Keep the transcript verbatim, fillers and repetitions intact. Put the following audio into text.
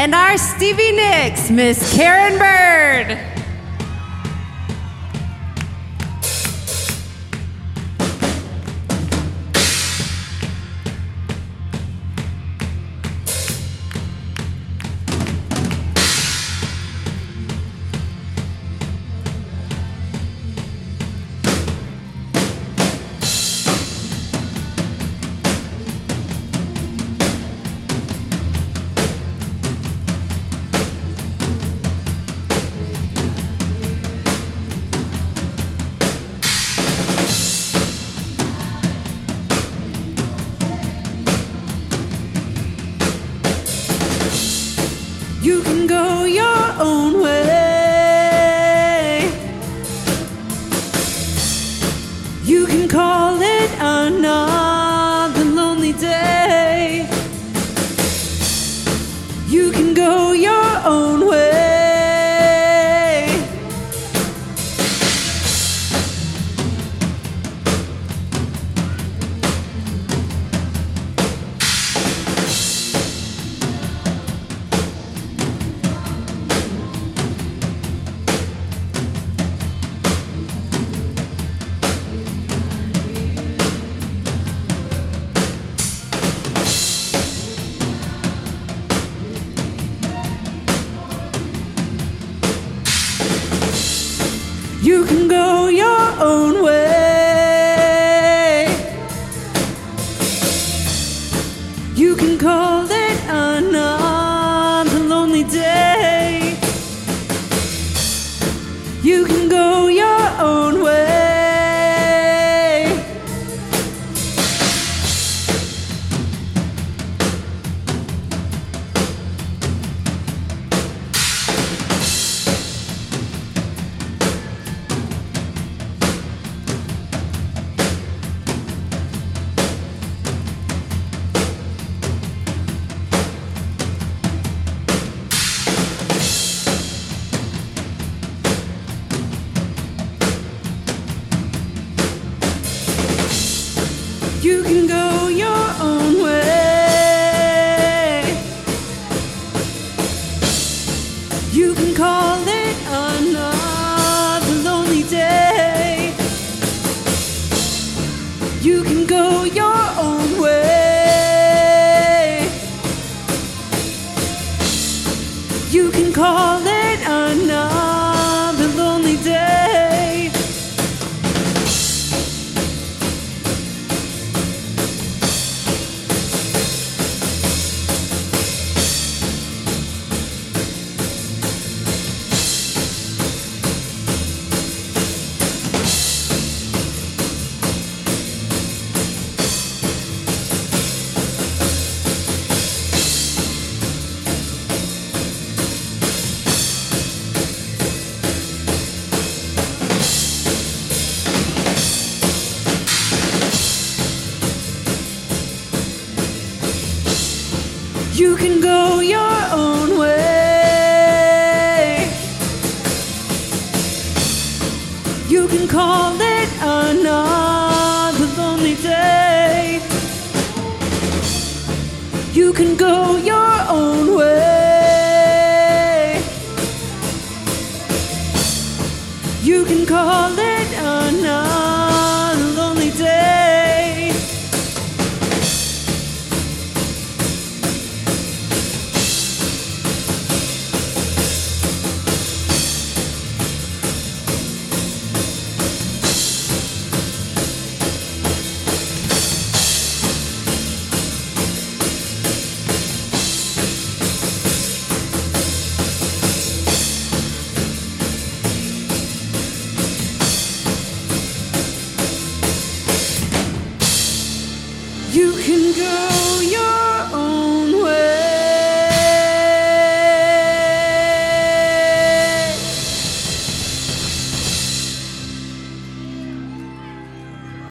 And our Stevie Nicks, Miss Karen Bird. You can go your own way. You can call it another lonely day. You can go your own way. You can go your own way. You can call it another lonely day. You can go your own way. You can go your own way. You can call it another lonely day. You can go your own way. You can call it another lonely day. You can go your own way. You can call it another lonely day. You can go your own way. You can call it another lonely day. You can go.